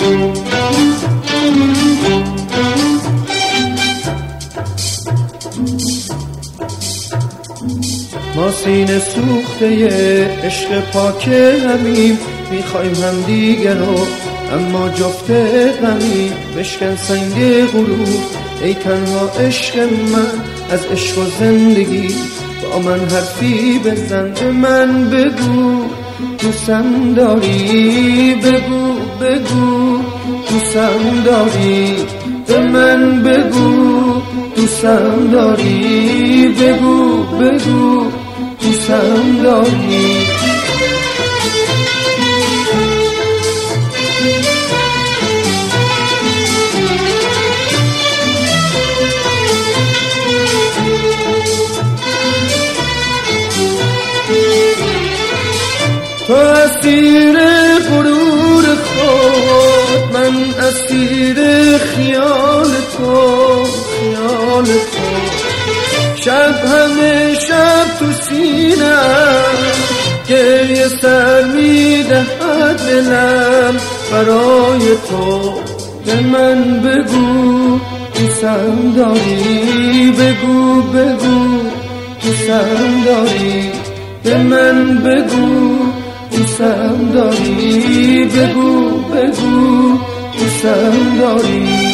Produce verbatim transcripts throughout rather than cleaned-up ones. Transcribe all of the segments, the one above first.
ما سینه سوخته عشق پاک همیم، میخوایم هم دیگه رو اما جفت غمیم. بشکن سنگ غرور ای تنها عشق من، از عشق و زندگی با من حرفی بزن. به من بگو دوستم داری، بگو بگو دوستم داری. به من بگو دوستم داری، بگو بگو دوستم داری. تو اسیر غرور خود، من اسیر خیال تو، خیال تو. شب همه شب تو سینه‌ام گریه سر می‌دهد دلم برای تو. به من بگو دوستم داری، بگو بگو دوستم داری. به من بگو دوستم داری، بگو بگو دوستم داری.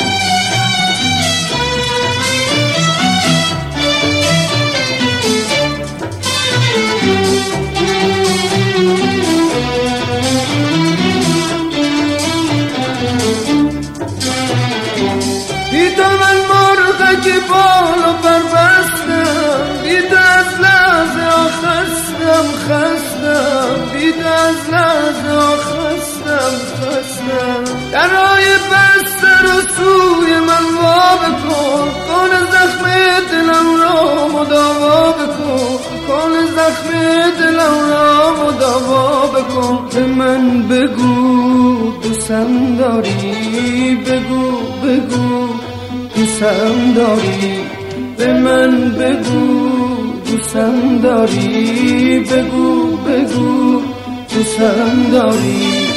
دیدم من مرغک بال و پر بستم، دیدم از لحظه خستم خستم، دیدم از لحظه خستم خستم. درهای بسته رو سوی من وا بکن، کن زخم دلم را مداوا بکن، کن زخم دلم را مداوا بکن. به من بگو دوستم داری، بگو بگو دوستم داری. به من بگو دوستم داری، بگو بگو دوستم داری.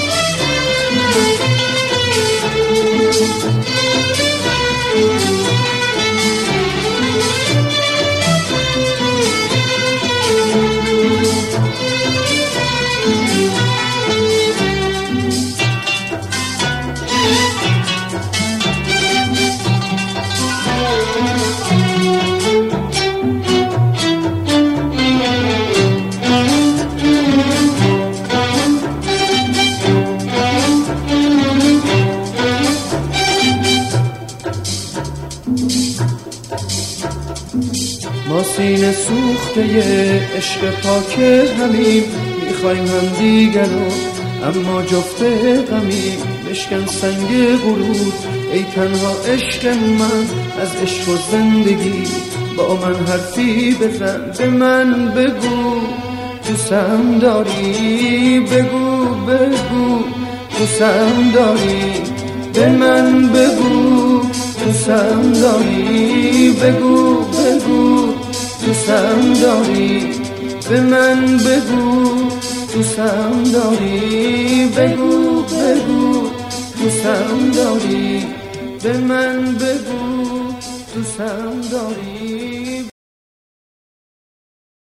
ما سینه سوخته عشق پاک همیم، میخوایم هم دیگر رو اما جفت غمیم. بشکن سنگ غرور ای تنها عشق من، از عشق و زندگی با من حرفی بزن. به من بگو دوستم داری، بگو بگو دوستم داری. به من بگو دوستم داری، بگو بگو دوستم داری. به من بگو دوستم داری، بگو بگو دوستم داری. به من بگو دوستم داری.